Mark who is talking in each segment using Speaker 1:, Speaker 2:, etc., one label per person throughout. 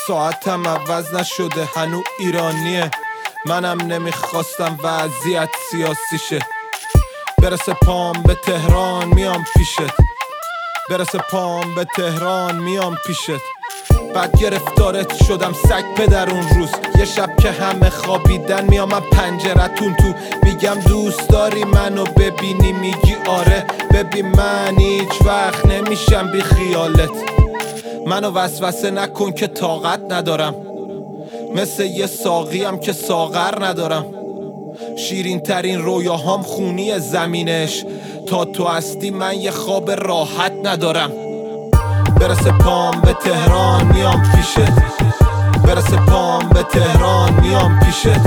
Speaker 1: ساعتم عوض نشده هنو ایرانیه. منم نمیخواستم وضعیت سیاسی شه. برسه پام به تهران میام پیشت، برسه پام به تهران میام پیشت. بعد گرفتارت شدم سگ پدر اون روز. یه شب که همه خوابیدن میام من پنجرتون تو، میگم دوست داری منو ببینی؟ میگی آره. ببین من هیچ وقت نمیشم بی خیالت. منو وسوسه نکن که طاقت ندارم، مثل یه ساقیم که ساغر ندارم. شیرین ترین رویاهام خونی زمینش، تا تو هستی من یه خواب راحت ندارم. برسه پام به تهران میام پیشت، برسه پام به تهران میام پیشت.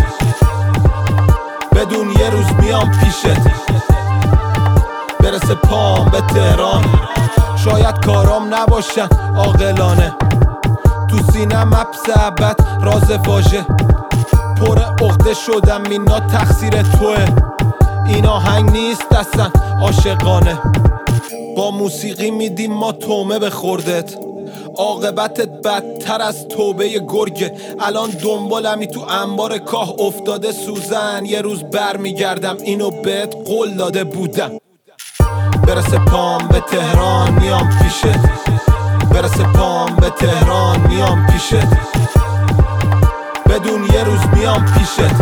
Speaker 1: بدون یه روز میام پیشت، برسه پام به تهران. شاید کارام نباشن عاقلانه، تو سینم حبس ابد راز واژه. پر عقده شدم اینا تقصیر توه، این آهنگ نیست اصلا عاشقانه. با موسیقی میدیم ما تومه به خوردت، عاقبتت بدتر از توبه گرگه. الان دنبالمی تو انبار کاه افتاده سوزن، یه روز بر میگردم اینو بهت قول داده بودم. برسه پام به تهران میام پیشت، برسه پام به تهران میام پیشت. بدون یه روز میام پیشت،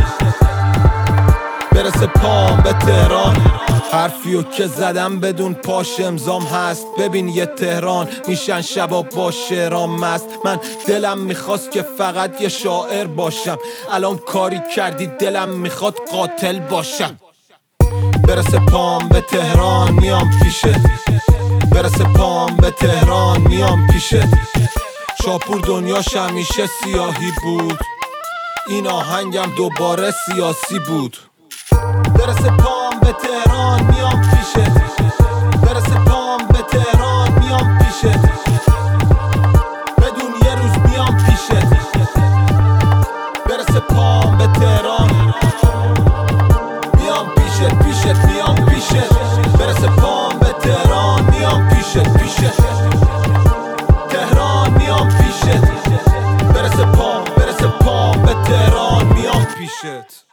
Speaker 1: برسه پام به تهران. حرفیو که زدم بدون پاش امضام هست. ببین یه تهران میشن شبا با شعرام مست. من دلم میخواست که فقط یه شاعر باشم، الان کاری کردی دلم میخواد قاتل باشم. برسه پام به تهران میام پیشت، برسه پام به تهران میام پیشت. شاپور دنیاش همیشه سیاهی بود، این آهنگم دوباره سیاسی بود. برسه پام به تهران میام پیشت، برسه پام به تهران میام پیشت. بدون یه روز میام پیشت، برسه پام به تهران میام پیشت، پیشت میام پیشت. برسه پام به تهران میام پیشت، پیشت تهران میام پیشت. برسه پام به تهران میام پیشت.